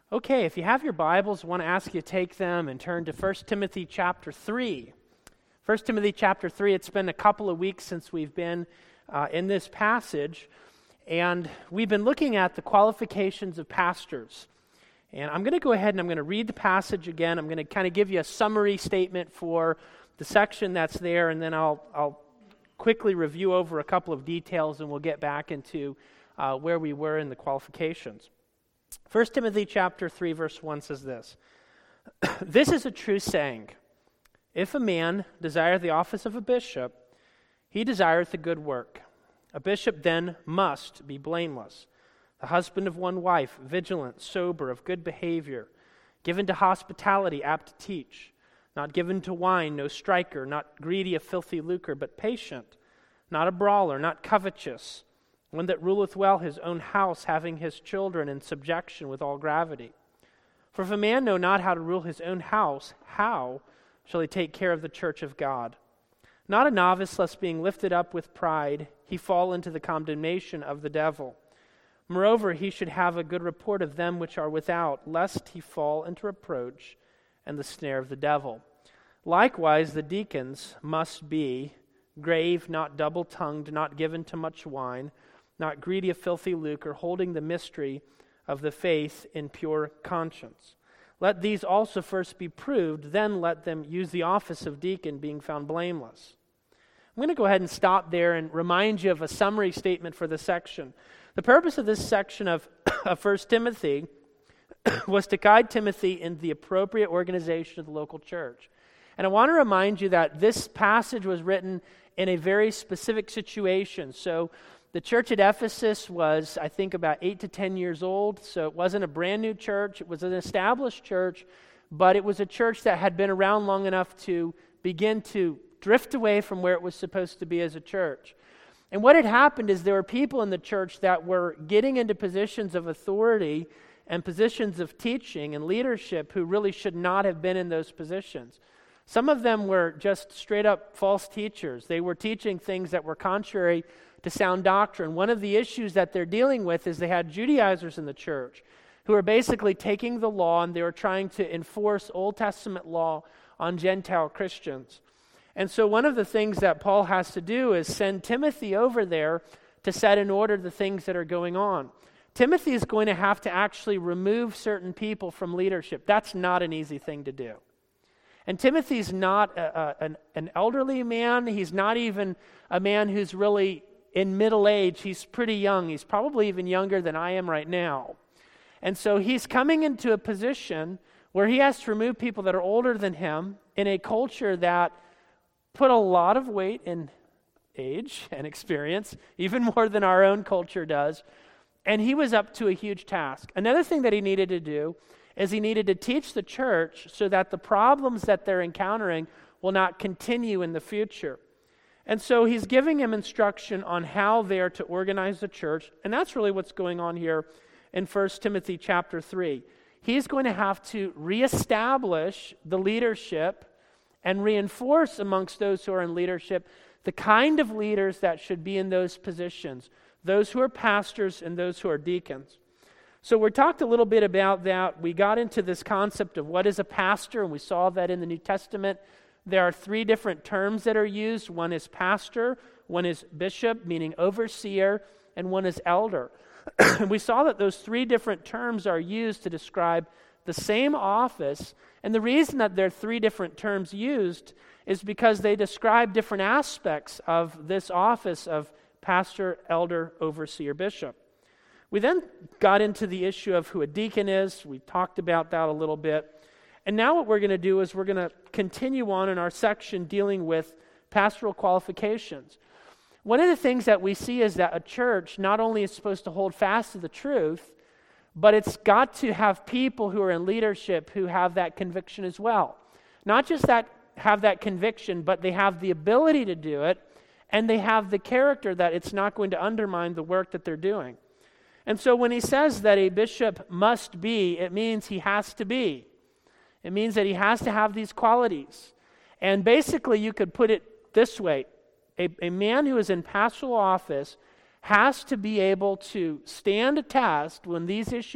Okay, if you have your Bibles, I want to ask you to take them and turn to 1 Timothy chapter 3. 1 Timothy chapter 3, it's been a couple of weeks since we've been in this passage, and we've been looking at the qualifications of pastors. And I'm going to go ahead and I'm going to read the passage again. I'm going to kind of give you a summary statement for the section that's there, and then I'll quickly review over a couple of details, and we'll get back into where we were in the qualifications. 1 Timothy chapter 3, verse 1 says this, "This is a true saying, if a man desire the office of a bishop, he desireth a good work. A bishop then must be blameless, the husband of one wife, vigilant, sober, of good behavior, given to hospitality, apt to teach, not given to wine, no striker, not greedy of filthy lucre, but patient, not a brawler, not covetous, one that ruleth well his own house, having his children in subjection with all gravity. For if a man know not how to rule his own house, how shall he take care of the church of God? Not a novice, lest being lifted up with pride, he fall into the condemnation of the devil. Moreover, he should have a good report of them which are without, lest he fall into reproach and the snare of the devil. Likewise, the deacons must be grave, not double-tongued, not given to much wine, not greedy of filthy lucre, holding the mystery of the faith in pure conscience. Let these also first be proved, then let them use the office of deacon, being found blameless." I'm going to go ahead and stop there and remind you of a summary statement for this section. The purpose of this section of 1 Timothy was to guide Timothy in the appropriate organization of the local church. And I want to remind you that this passage was written in a very specific situation. So the church at Ephesus was, I think, about 8 to 10 years old, so it wasn't a brand new church. It was an established church, but it was a church that had been around long enough to begin to drift away from where it was supposed to be as a church. And what had happened is there were people in the church that were getting into positions of authority and positions of teaching and leadership who really should not have been in those positions. Some of them were just straight up false teachers. They were teaching things that were contrary to sound doctrine. One of the issues that they're dealing with is they had Judaizers in the church who are basically taking the law and they were trying to enforce Old Testament law on Gentile Christians. And so one of the things that Paul has to do is send Timothy over there to set in order the things that are going on. Timothy is going to have to actually remove certain people from leadership. That's not an easy thing to do. And Timothy's not an elderly man. He's not even a man who's really in middle age. He's pretty young. He's probably even younger than I am right now. And so he's coming into a position where he has to remove people that are older than him in a culture that put a lot of weight in age and experience, even more than our own culture does. And he was up to a huge task. Another thing that he needed to do is he needed to teach the church so that the problems that they're encountering will not continue in the future. And so he's giving him instruction on how they're to organize the church, and that's really what's going on here in 1 Timothy chapter 3. He's going to have to reestablish the leadership and reinforce amongst those who are in leadership the kind of leaders that should be in those positions, those who are pastors and those who are deacons. So we talked a little bit about that. We got into this concept of what is a pastor, and we saw that in the New Testament. There are 3 different terms that are used. One is pastor, one is bishop, meaning overseer, and one is elder. We saw that those 3 different terms are used to describe the same office, and the reason that there are 3 different terms used is because they describe different aspects of this office of pastor, elder, overseer, bishop. We then got into the issue of who a deacon is. We talked about that a little bit. And now what we're going to do is we're going to continue on in our section dealing with pastoral qualifications. One of the things that we see is that a church not only is supposed to hold fast to the truth, but it's got to have people who are in leadership who have that conviction as well. Not just that have that conviction, but they have the ability to do it, and they have the character that it's not going to undermine the work that they're doing. And so when he says that a bishop must be, it means he has to be. It means that he has to have these qualities. And basically you could put it this way. A man who is in pastoral office has to be able to stand a test when these issues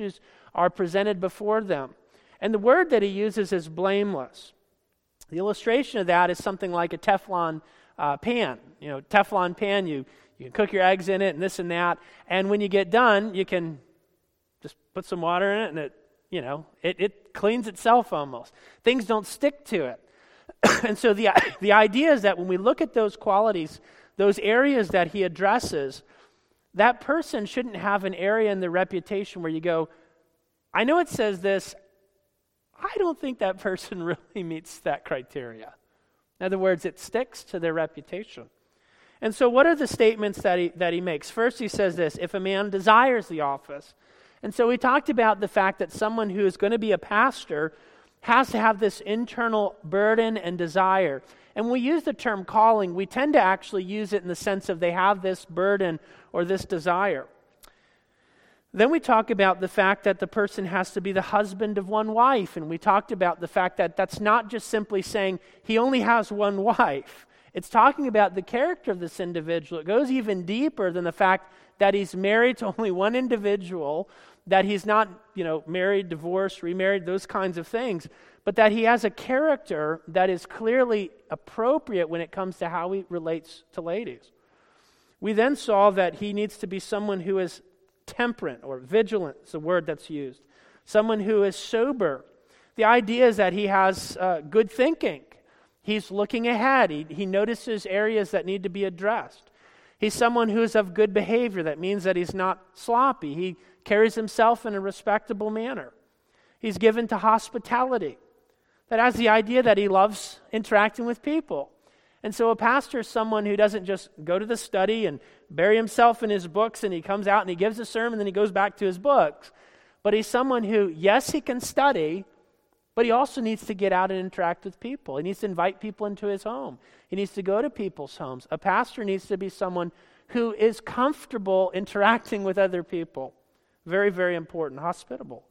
are presented before them. And the word that he uses is blameless. The illustration of that is something like a Teflon pan. Teflon pan, you can cook your eggs in it and this and that. And when you get done, you can just put some water in it and it cleans itself almost. Things don't stick to it. And so the idea is that when we look at those qualities, those areas that he addresses, that person shouldn't have an area in their reputation where you go, I know it says this, I don't think that person really meets that criteria. In other words, it sticks to their reputation. And so what are the statements that he makes? First, he says this, if a man desires the office. And so we talked about the fact that someone who is going to be a pastor has to have this internal burden and desire. And when we use the term calling, we tend to actually use it in the sense of they have this burden or this desire. Then we talk about the fact that the person has to be the husband of one wife. And we talked about the fact that that's not just simply saying he only has one wife. It's talking about the character of this individual. It goes even deeper than the fact that he's married to only one individual, that he's not, married, divorced, remarried, those kinds of things, but that he has a character that is clearly appropriate when it comes to how he relates to ladies. We then saw that he needs to be someone who is temperate, or vigilant is the word that's used. Someone who is sober. The idea is that he has good thinking. He's looking ahead. He notices areas that need to be addressed. He's someone who is of good behavior. That means that he's not sloppy. He carries himself in a respectable manner. He's given to hospitality. That has the idea that he loves interacting with people. And so a pastor is someone who doesn't just go to the study and bury himself in his books and he comes out and he gives a sermon and then he goes back to his books. But he's someone who, yes, he can study, but he also needs to get out and interact with people. He needs to invite people into his home. He needs to go to people's homes. A pastor needs to be someone who is comfortable interacting with other people. Very, very important. Hospitable.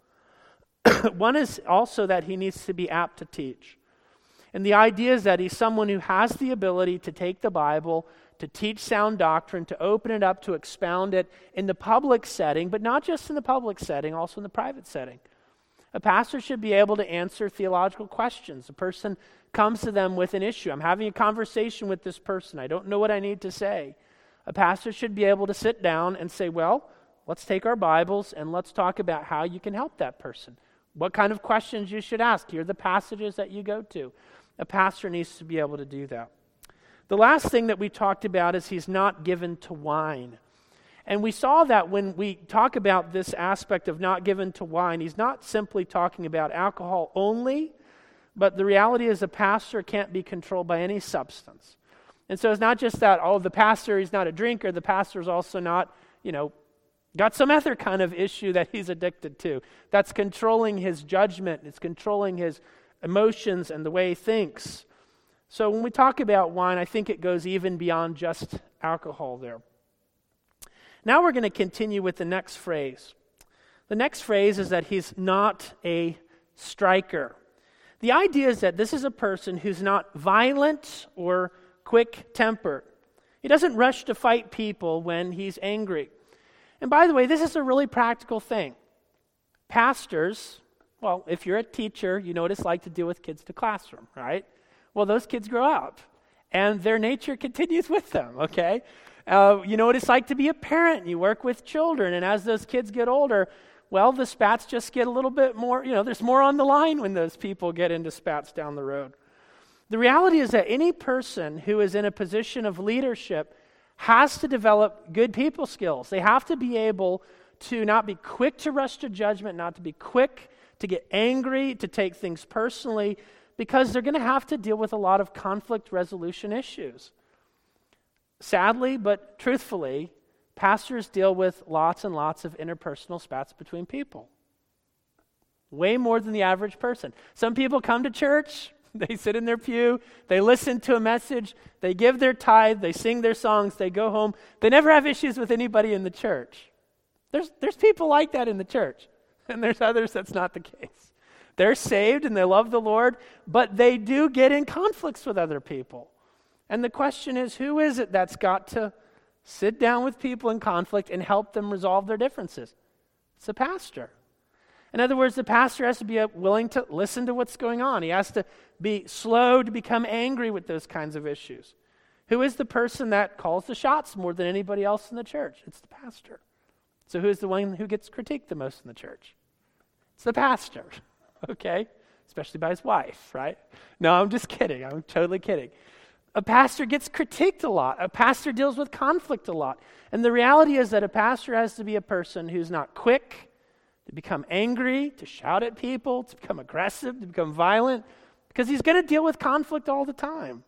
One is also that he needs to be apt to teach. And the idea is that he's someone who has the ability to take the Bible, to teach sound doctrine, to open it up, to expound it in the public setting, but not just in the public setting, also in the private setting. A pastor should be able to answer theological questions. A person comes to them with an issue. I'm having a conversation with this person. I don't know what I need to say. A pastor should be able to sit down and say, well, let's take our Bibles and let's talk about how you can help that person. What kind of questions you should ask. Here are the passages that you go to. A pastor needs to be able to do that. The last thing that we talked about is he's not given to wine. And we saw that when we talk about this aspect of not given to wine, he's not simply talking about alcohol only, but the reality is a pastor can't be controlled by any substance. And so it's not just that, the pastor, he's not a drinker, the pastor's also not, got some other kind of issue that he's addicted to. That's controlling his judgment, it's controlling his emotions and the way he thinks. So when we talk about wine, I think it goes even beyond just alcohol there. Now we're going to continue with the next phrase. The next phrase is that he's not a striker. The idea is that this is a person who's not violent or quick-tempered. He doesn't rush to fight people when he's angry. And by the way, this is a really practical thing. Pastors, well, if you're a teacher, you know what it's like to deal with kids in the classroom, right? Well, those kids grow up, and their nature continues with them, okay? You know what it's like to be a parent. You work with children, and as those kids get older, well, the spats just get a little bit more, there's more on the line when those people get into spats down the road. The reality is that any person who is in a position of leadership has to develop good people skills. They have to be able to not be quick to rush to judgment, not to be quick to get angry, to take things personally, because they're going to have to deal with a lot of conflict resolution issues. Sadly, but truthfully, pastors deal with lots and lots of interpersonal spats between people. Way more than the average person. Some people come to church, they sit in their pew, they listen to a message, they give their tithe, they sing their songs, they go home. They never have issues with anybody in the church. There's people like that in the church, and there's others that's not the case. They're saved and they love the Lord, but they do get in conflicts with other people. And the question is, who is it that's got to sit down with people in conflict and help them resolve their differences? It's a pastor. In other words, the pastor has to be willing to listen to what's going on. He has to be slow to become angry with those kinds of issues. Who is the person that calls the shots more than anybody else in the church? It's the pastor. So who's the one who gets critiqued the most in the church? It's the pastor, okay? Especially by his wife, right? No, I'm just kidding. I'm totally kidding. A pastor gets critiqued a lot. A pastor deals with conflict a lot. And the reality is that a pastor has to be a person who's not quick to become angry, to shout at people, to become aggressive, to become violent, because he's going to deal with conflict all the time.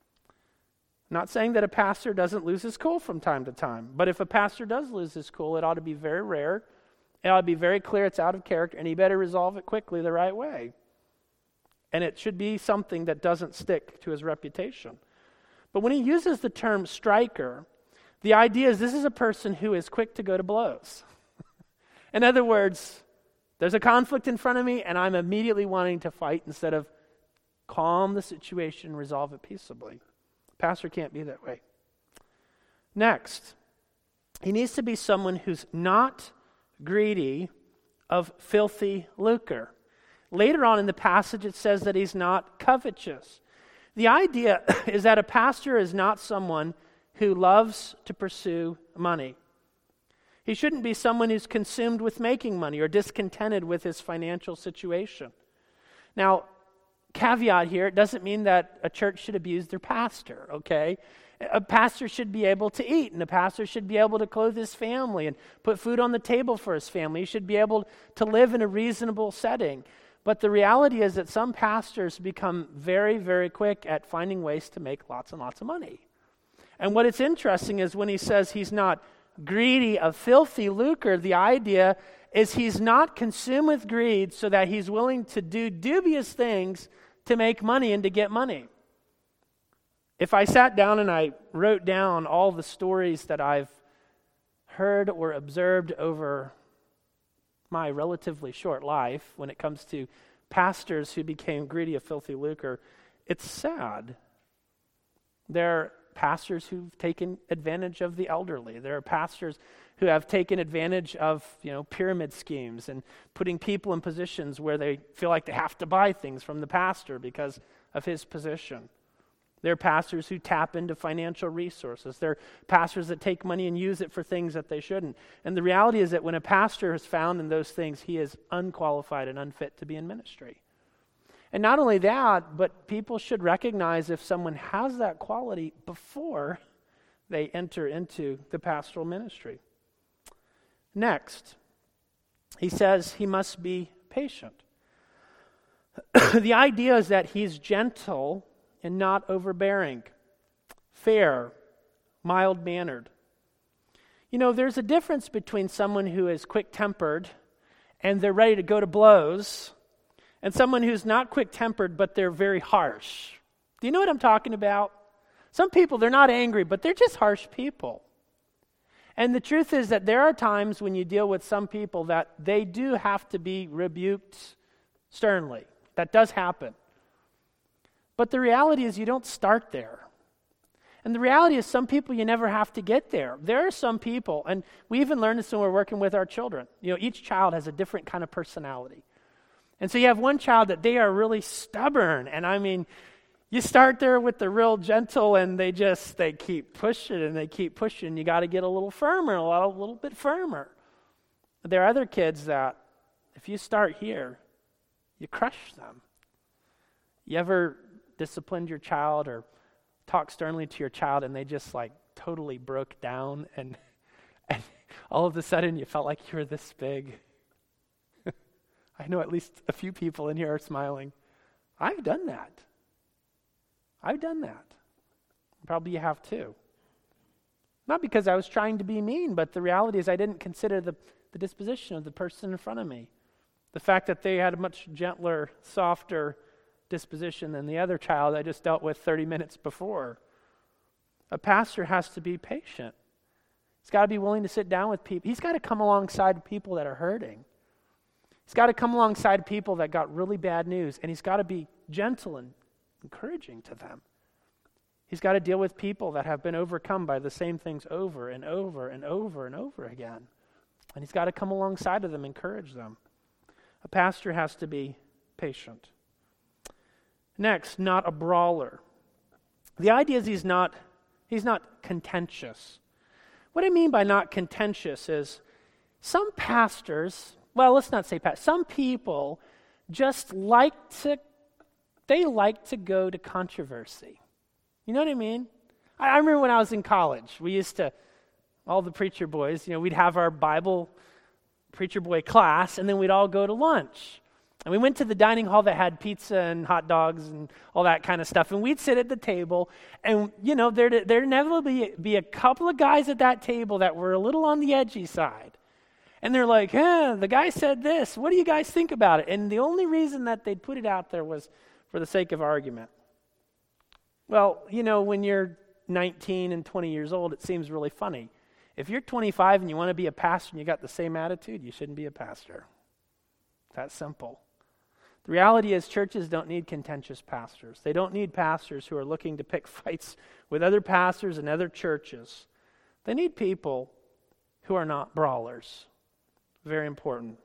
I'm not saying that a pastor doesn't lose his cool from time to time, but if a pastor does lose his cool, it ought to be very rare. It ought to be very clear it's out of character, and he better resolve it quickly the right way. And it should be something that doesn't stick to his reputation. But when he uses the term striker, the idea is this is a person who is quick to go to blows. In other words, there's a conflict in front of me, and I'm immediately wanting to fight instead of calm the situation and resolve it peaceably. Pastor can't be that way. Next, he needs to be someone who's not greedy of filthy lucre. Later on in the passage, it says that he's not covetous. The idea is that a pastor is not someone who loves to pursue money. He shouldn't be someone who's consumed with making money or discontented with his financial situation. Now, caveat here, it doesn't mean that a church should abuse their pastor, okay? A pastor should be able to eat, and a pastor should be able to clothe his family and put food on the table for his family. He should be able to live in a reasonable setting. But the reality is that some pastors become very, very quick at finding ways to make lots and lots of money. And what is interesting is when he says he's not greedy of filthy lucre, the idea is he's not consumed with greed so that he's willing to do dubious things to make money and to get money. If I sat down and I wrote down all the stories that I've heard or observed over my relatively short life when it comes to pastors who became greedy of filthy lucre, it's sad. There are pastors who've taken advantage of the elderly. There are pastors who have taken advantage of, pyramid schemes and putting people in positions where they feel like they have to buy things from the pastor because of his position. There are pastors who tap into financial resources. There are pastors that take money and use it for things that they shouldn't. And the reality is that when a pastor is found in those things, he is unqualified and unfit to be in ministry. And not only that, but people should recognize if someone has that quality before they enter into the pastoral ministry. Next, he says he must be patient. The idea is that he's gentle and not overbearing, fair, mild-mannered. There's a difference between someone who is quick-tempered and they're ready to go to blows and someone who's not quick-tempered but they're very harsh. Do you know what I'm talking about? Some people, they're not angry, but they're just harsh people. And the truth is that there are times when you deal with some people that they do have to be rebuked sternly. That does happen. But the reality is you don't start there. And the reality is some people you never have to get there. There are some people, and we even learn this when we're working with our children. Each child has a different kind of personality. And so you have one child that they are really stubborn. And you start there with the real gentle and they keep pushing and they keep pushing. You got to get a little firmer, a little bit firmer. But there are other kids that if you start here, you crush them. You ever disciplined your child or talked sternly to your child and they just totally broke down and all of a sudden you felt like you were this big? I know at least a few people in here are smiling. I've done that. Probably you have too. Not because I was trying to be mean, but the reality is I didn't consider the disposition of the person in front of me. The fact that they had a much gentler, softer disposition than the other child I just dealt with 30 minutes before. A pastor has to be patient. He's got to be willing to sit down with people. He's got to come alongside people that are hurting. He's got to come alongside people that got really bad news, and he's got to be gentle and encouraging to them. He's got to deal with people that have been overcome by the same things over and over and over and over again. And he's got to come alongside of them, encourage them. A pastor has to be patient. Next, not a brawler. The idea is he's not contentious. What I mean by not contentious is some pastors, well, let's not say pastors, some people just like to go to controversy. You know what I mean? I remember when I was in college, we used to, all the preacher boys, we'd have our Bible preacher boy class, and then we'd all go to lunch. And we went to the dining hall that had pizza and hot dogs and all that kind of stuff. And we'd sit at the table, and, there'd inevitably be a couple of guys at that table that were a little on the edgy side. And they're like, the guy said this. What do you guys think about it? And the only reason that they'd put it out there was for the sake of argument. Well, when you're 19 and 20 years old, it seems really funny. If you're 25 and you want to be a pastor and you got the same attitude, you shouldn't be a pastor. That's simple. The reality is churches don't need contentious pastors. They don't need pastors who are looking to pick fights with other pastors and other churches. They need people who are not brawlers. Very important.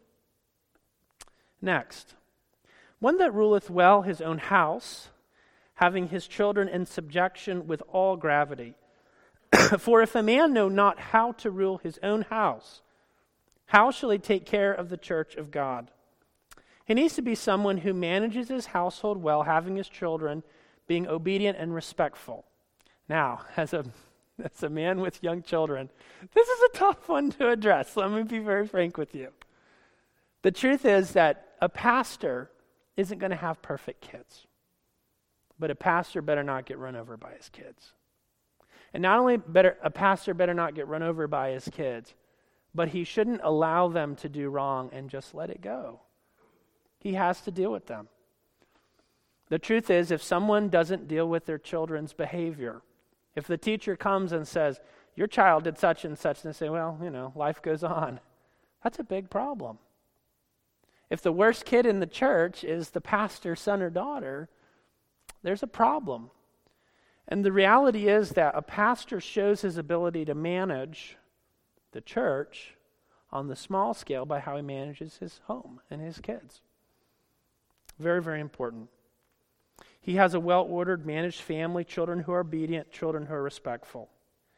Next, one that ruleth well his own house, having his children in subjection with all gravity. For if a man know not how to rule his own house, how shall he take care of the church of God? He needs to be someone who manages his household well, having his children being obedient and respectful. Now, as a man with young children, this is a tough one to address. Let me be very frank with you. The truth is that a pastor isn't going to have perfect kids, but a pastor better not get run over by his kids. And not only a pastor better not get run over by his kids, but he shouldn't allow them to do wrong and just let it go. He has to deal with them. The truth is, if someone doesn't deal with their children's behavior, if the teacher comes and says, your child did such and such, and they say, well, life goes on, that's a big problem. If the worst kid in the church is the pastor's son or daughter, there's a problem. And the reality is that a pastor shows his ability to manage the church on the small scale by how he manages his home and his kids. Very, very important. He has a well-ordered, managed family, children who are obedient, children who are respectful.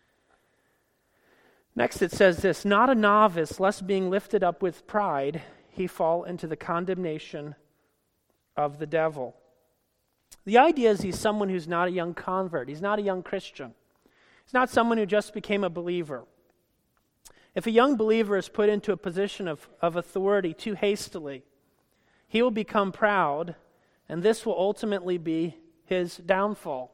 Next it says this, not a novice, lest being lifted up with pride, he fall into the condemnation of the devil. The idea is he's someone who's not a young convert. He's not a young Christian. He's not someone who just became a believer. If a young believer is put into a position of authority too hastily, he will become proud, and this will ultimately be his downfall.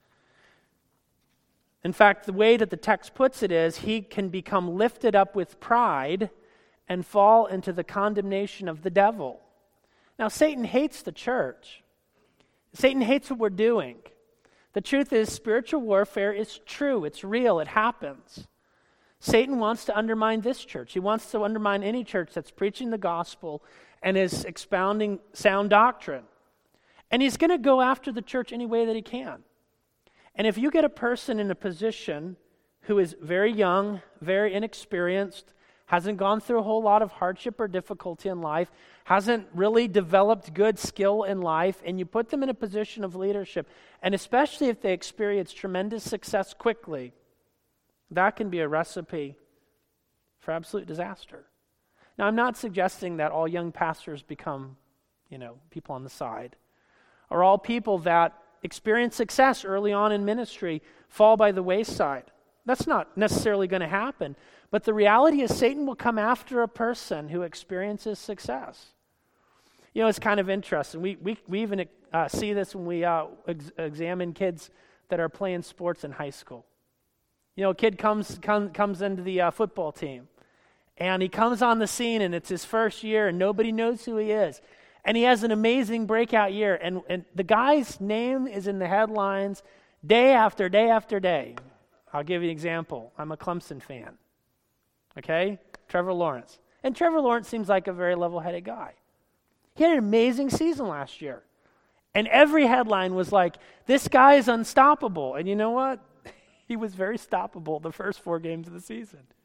In fact, the way that the text puts it is, he can become lifted up with pride and fall into the condemnation of the devil. Now, Satan hates the church. Satan hates what we're doing. The truth is, spiritual warfare is true. It's real. It happens. Satan wants to undermine this church. He wants to undermine any church that's preaching the gospel and is expounding sound doctrine. And he's going to go after the church any way that he can. And if you get a person in a position who is very young, very inexperienced, hasn't gone through a whole lot of hardship or difficulty in life, hasn't really developed good skill in life, and you put them in a position of leadership, and especially if they experience tremendous success quickly, that can be a recipe for absolute disaster. Now, I'm not suggesting that all young pastors become, people on the side, or all people that experience success early on in ministry fall by the wayside. That's not necessarily going to happen. But the reality is Satan will come after a person who experiences success. It's kind of interesting. We even see this when we examine kids that are playing sports in high school. A kid comes into the football team, and he comes on the scene, and it's his first year, and nobody knows who he is. And he has an amazing breakout year, and the guy's name is in the headlines day after day after day. I'll give you an example. I'm a Clemson fan. Okay? Trevor Lawrence. And Trevor Lawrence seems like a very level-headed guy. He had an amazing season last year. And every headline was like, this guy is unstoppable. And you know what? He was very stoppable the first 4 games of the season.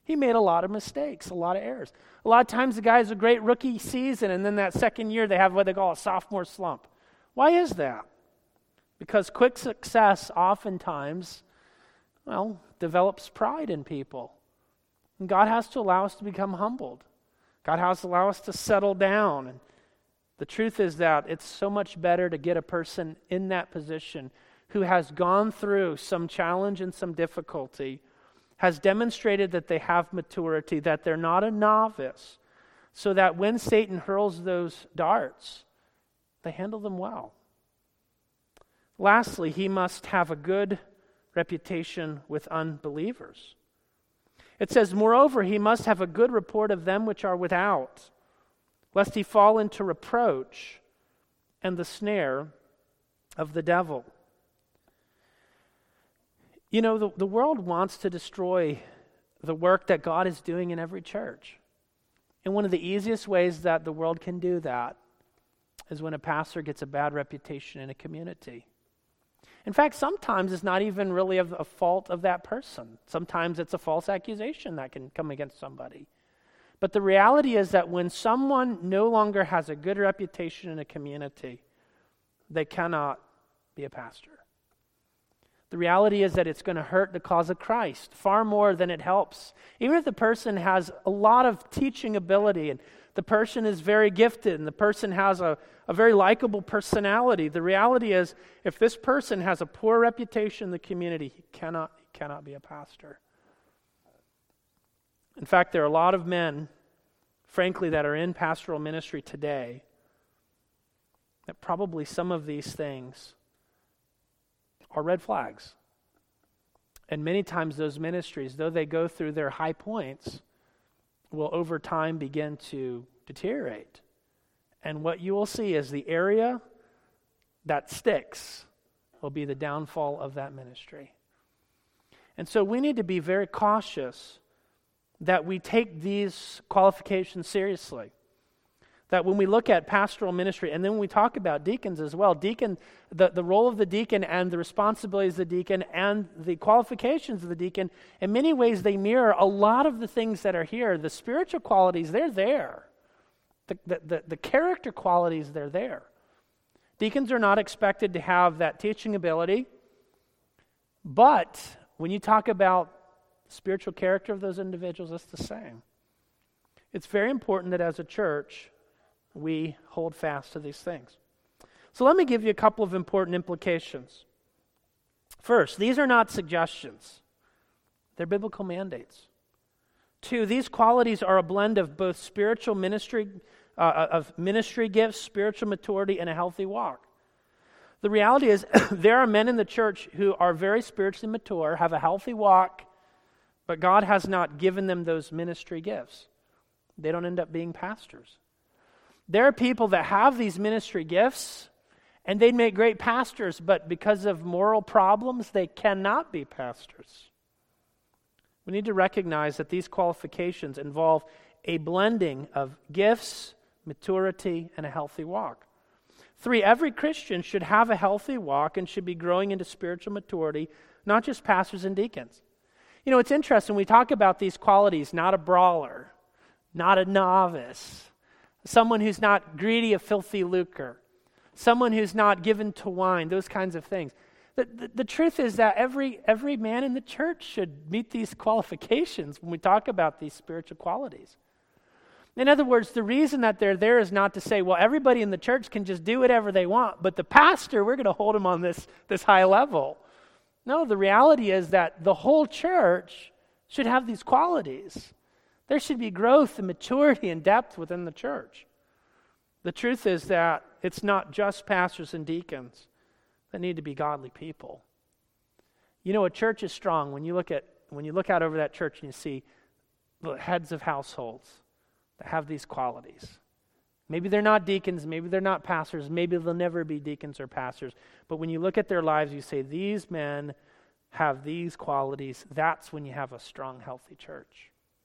He made a lot of mistakes, a lot of errors. A lot of times the guy has a great rookie season, and then that second year they have what they call a sophomore slump. Why is that? Because quick success oftentimes, develops pride in people. And God has to allow us to become humbled. God has to allow us to settle down. And the truth is that it's so much better to get a person in that position who has gone through some challenge and some difficulty, has demonstrated that they have maturity, that they're not a novice, so that when Satan hurls those darts, they handle them well. Lastly, he must have a good reputation with unbelievers. It says, moreover, he must have a good report of them which are without, lest he fall into reproach and the snare of the devil. You know, the world wants to destroy the work that God is doing in every church. And one of the easiest ways that the world can do that is when a pastor gets a bad reputation in a community. In fact, sometimes it's not even really a fault of that person. Sometimes it's a false accusation that can come against somebody. But the reality is that when someone no longer has a good reputation in a community, they cannot be a pastor. The reality is that it's going to hurt the cause of Christ far more than it helps. Even if the person has a lot of teaching ability and the person is very gifted and the person has a very likable personality, the reality is if this person has a poor reputation in the community, he cannot be a pastor. In fact, there are a lot of men, frankly, that are in pastoral ministry today that probably some of these things are red flags. And many times those ministries, though they go through their high points, will over time begin to deteriorate. And what you will see is the area that sticks will be the downfall of that ministry. And so we need to be very cautious that we take these qualifications seriously. That when we look at pastoral ministry, and then when we talk about deacons as well, the role of the deacon and the responsibilities of the deacon and the qualifications of the deacon, in many ways they mirror a lot of the things that are here. The spiritual qualities, they're there. The character qualities, they're there. Deacons are not expected to have that teaching ability, but when you talk about the spiritual character of those individuals, it's the same. It's very important that as a church, we hold fast to these things. So let me give you a couple of important implications. First, these are not suggestions. They're biblical mandates. 2, these qualities are a blend of both spiritual ministry, of ministry gifts, spiritual maturity, and a healthy walk. The reality is there are men in the church who are very spiritually mature, have a healthy walk, but God has not given them those ministry gifts. They don't end up being pastors. There are people that have these ministry gifts, and they'd make great pastors, but because of moral problems, they cannot be pastors. We need to recognize that these qualifications involve a blending of gifts, maturity, and a healthy walk. 3, every Christian should have a healthy walk and should be growing into spiritual maturity, not just pastors and deacons. You know, it's interesting, we talk about these qualities, not a brawler, not a novice, someone who's not greedy of filthy lucre, someone who's not given to wine, those kinds of things. The truth is that every man in the church should meet these qualifications when we talk about these spiritual qualities. In other words, the reason that they're there is not to say, well, everybody in the church can just do whatever they want, but the pastor, we're going to hold him on this high level. No, the reality is that the whole church should have these qualities. There should be growth and maturity and depth within the church. The truth is that it's not just pastors and deacons that need to be godly people. You know, a church is strong when you look out over that church and you see the heads of households that have these qualities. Maybe they're not deacons, maybe they're not pastors, maybe they'll never be deacons or pastors, but when you look at their lives, you say, these men have these qualities. That's when you have a strong, healthy church.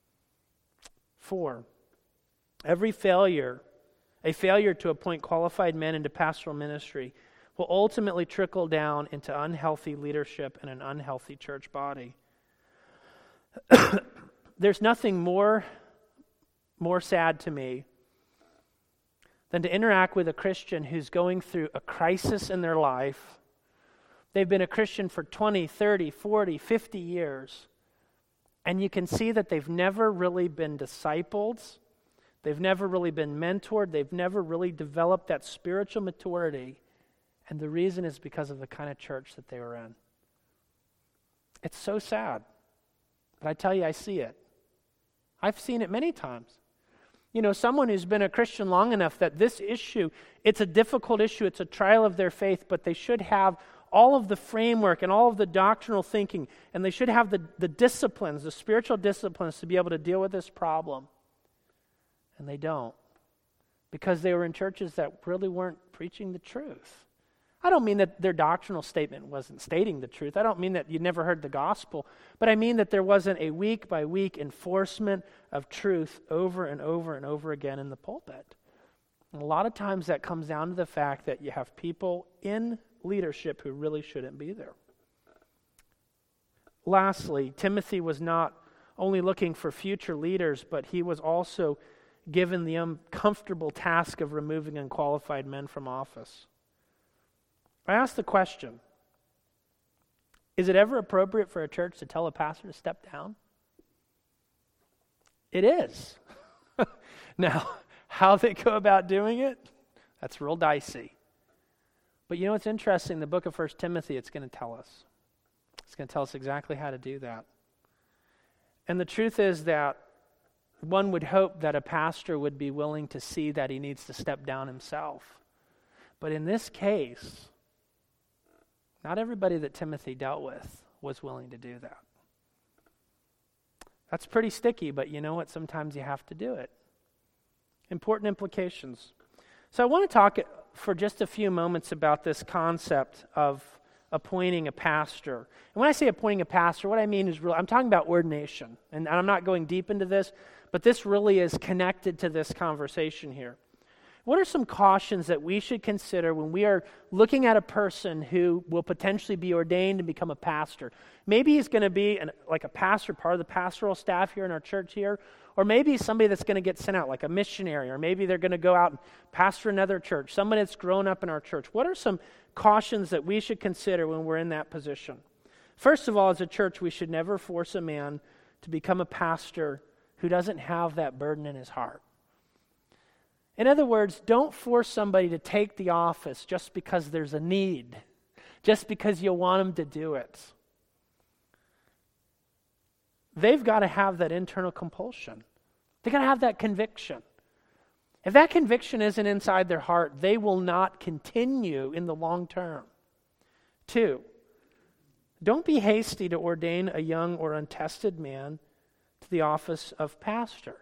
4, a failure to appoint qualified men into pastoral ministry will ultimately trickle down into unhealthy leadership and an unhealthy church body. There's nothing more sad to me than to interact with a Christian who's going through a crisis in their life. They've been a Christian for 20, 30, 40, 50 years, and you can see that they've never really been discipled. They've never really been mentored. They've never really developed that spiritual maturity. And the reason is because of the kind of church that they were in. It's so sad. But I tell you, I see it. I've seen it many times. You know, someone who's been a Christian long enough that this issue, it's a difficult issue, it's a trial of their faith, but they should have all of the framework and all of the doctrinal thinking, and they should have the disciplines, the spiritual disciplines to be able to deal with this problem. And they don't, because they were in churches that really weren't preaching the truth. I don't mean that their doctrinal statement wasn't stating the truth. I don't mean that you never heard the gospel, but I mean that there wasn't a week-by-week enforcement of truth over and over and over again in the pulpit. And a lot of times that comes down to the fact that you have people in leadership who really shouldn't be there. Lastly, Timothy was not only looking for future leaders, but he was also given the uncomfortable task of removing unqualified men from office. I ask the question, is it ever appropriate for a church to tell a pastor to step down? It is. Now, how they go about doing it, that's real dicey. But you know what's interesting? The book of 1 Timothy, it's going to tell us. It's going to tell us exactly how to do that. And the truth is that one would hope that a pastor would be willing to see that he needs to step down himself. But in this case, not everybody that Timothy dealt with was willing to do that. That's pretty sticky, but you know what? Sometimes you have to do it. Important implications. So I want to talk for just a few moments about this concept of appointing a pastor. And when I say appointing a pastor, what I mean is I'm talking about ordination. And I'm not going deep into this, but this really is connected to this conversation here. What are some cautions that we should consider when we are looking at a person who will potentially be ordained and become a pastor? Maybe he's going to be like a pastor, part of the pastoral staff here in our church here, or maybe he's somebody that's going to get sent out like a missionary, or maybe they're going to go out and pastor another church, somebody that's grown up in our church. What are some cautions that we should consider when we're in that position? First of all, as a church, we should never force a man to become a pastor who doesn't have that burden in his heart. In other words, don't force somebody to take the office just because there's a need, just because you want them to do it. They've got to have that internal compulsion. They've got to have that conviction. If that conviction isn't inside their heart, they will not continue in the long term. 2, don't be hasty to ordain a young or untested man to the office of pastor.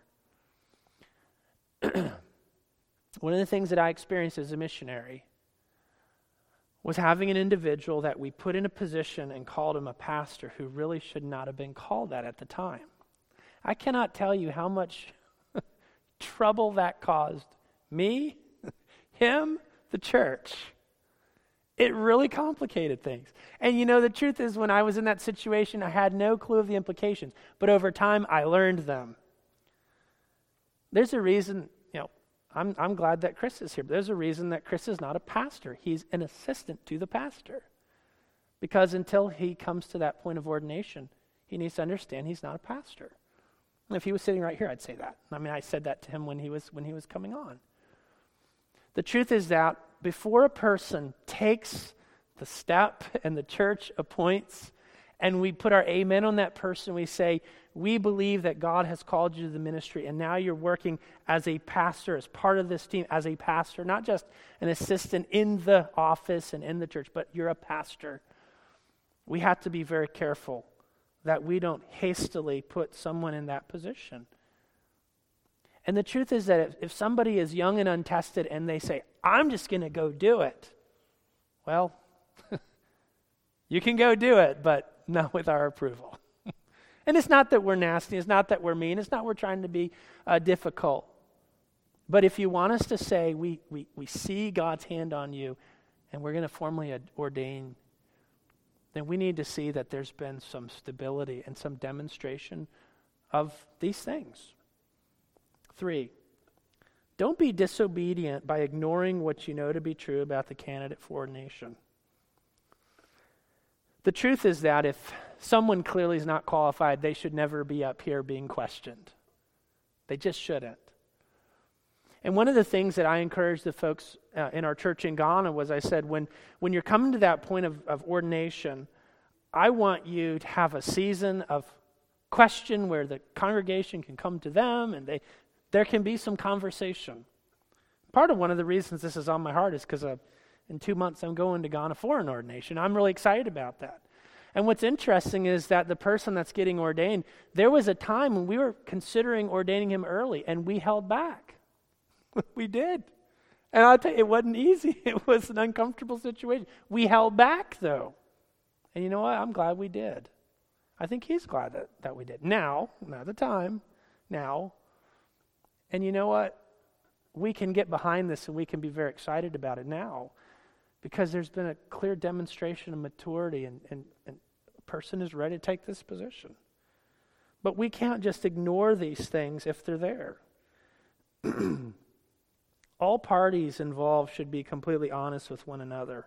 One of the things that I experienced as a missionary was having an individual that we put in a position and called him a pastor who really should not have been called that at the time. I cannot tell you how much trouble that caused me, him, the church. It really complicated things. And you know, the truth is, when I was in that situation, I had no clue of the implications. But over time, I learned them. There's a reason, I'm glad that Chris is here. But there's a reason that Chris is not a pastor. He's an assistant to the pastor. Because until he comes to that point of ordination, he needs to understand he's not a pastor. And if he was sitting right here, I'd say that. I mean, I said that to him when he was coming on. The truth is that before a person takes the step and the church appoints, and we put our amen on that person, we say, we believe that God has called you to the ministry, and now you're working as a pastor, as part of this team, as a pastor, not just an assistant in the office and in the church, but you're a pastor. We have to be very careful that we don't hastily put someone in that position. And the truth is that if somebody is young and untested and they say, I'm just going to go do it, well, you can go do it, but not with our approval. And it's not that we're nasty, it's not that we're mean, it's not we're trying to be difficult. But if you want us to say, we see God's hand on you and we're going to formally ordain, then we need to see that there's been some stability and some demonstration of these things. 3, don't be disobedient by ignoring what you know to be true about the candidate for ordination. The truth is that if someone clearly is not qualified, they should never be up here being questioned. They just shouldn't. And one of the things that I encouraged the folks in our church in Ghana was, I said, when you're coming to that point of ordination, I want you to have a season of question where the congregation can come to them and there can be some conversation. Part of one of the reasons this is on my heart is because in 2 months I'm going to Ghana for an ordination. I'm really excited about that. And what's interesting is that the person that's getting ordained, there was a time when we were considering ordaining him early and we held back. We did. And I'll tell you, it wasn't easy. It was an uncomfortable situation. We held back, though. And you know what? I'm glad we did. I think he's glad that we did. Now, not the time, now. And you know what? We can get behind this and we can be very excited about it now because there's been a clear demonstration of maturity and a person is ready to take this position. But we can't just ignore these things if they're there. All parties involved should be completely honest with one another.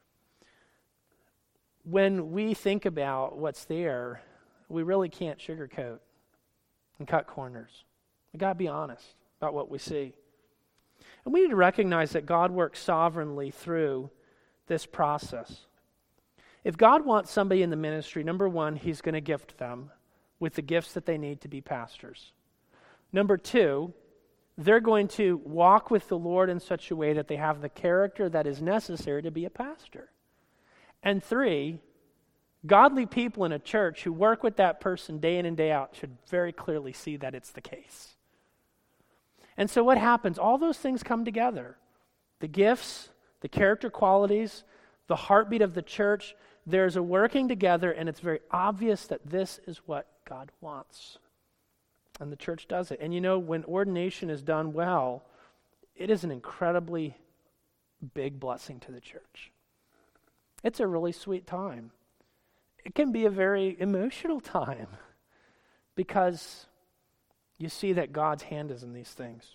When we think about what's there, we really can't sugarcoat and cut corners. We got to be honest about what we see. And we need to recognize that God works sovereignly through this process. If God wants somebody in the ministry, number one, he's going to gift them with the gifts that they need to be pastors. Number two, they're going to walk with the Lord in such a way that they have the character that is necessary to be a pastor. And 3, godly people in a church who work with that person day in and day out should very clearly see that it's the case. And so what happens? All those things come together. The gifts, the character qualities, the heartbeat of the church, there's a working together, and it's very obvious that this is what God wants. And the church does it. And you know, when ordination is done well, it is an incredibly big blessing to the church. It's a really sweet time. It can be a very emotional time because you see that God's hand is in these things.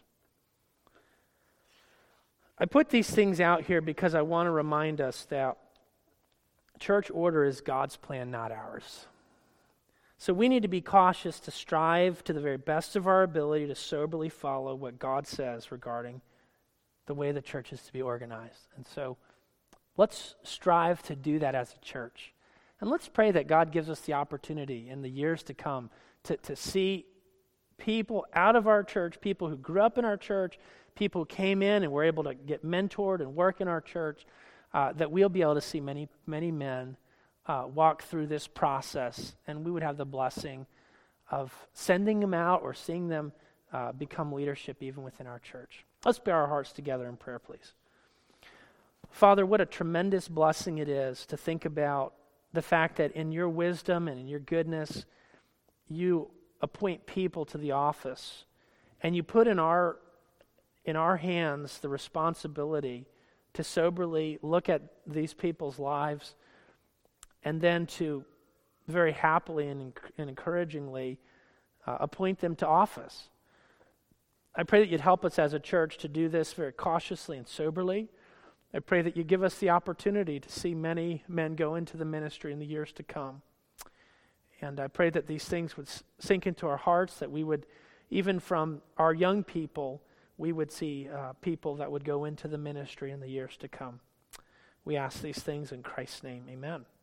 I put these things out here because I want to remind us that church order is God's plan, not ours. So we need to be cautious to strive to the very best of our ability to soberly follow what God says regarding the way the church is to be organized. And so let's strive to do that as a church. And let's pray that God gives us the opportunity in the years to come to see people out of our church, people who grew up in our church, people who came in and were able to get mentored and work in our church, that we'll be able to see many, many men walk through this process, and we would have the blessing of sending them out or seeing them become leadership even within our church. Let's bow our hearts together in prayer, please. Father, what a tremendous blessing it is to think about the fact that in your wisdom and in your goodness, you appoint people to the office, and you put in our hands the responsibility to soberly look at these people's lives and then to very happily and encouragingly appoint them to office. I pray that you'd help us as a church to do this very cautiously and soberly. I pray that you give us the opportunity to see many men go into the ministry in the years to come. And I pray that these things would sink into our hearts, that we would, even from our young people, we would see people that would go into the ministry in the years to come. We ask these things in Christ's name. Amen.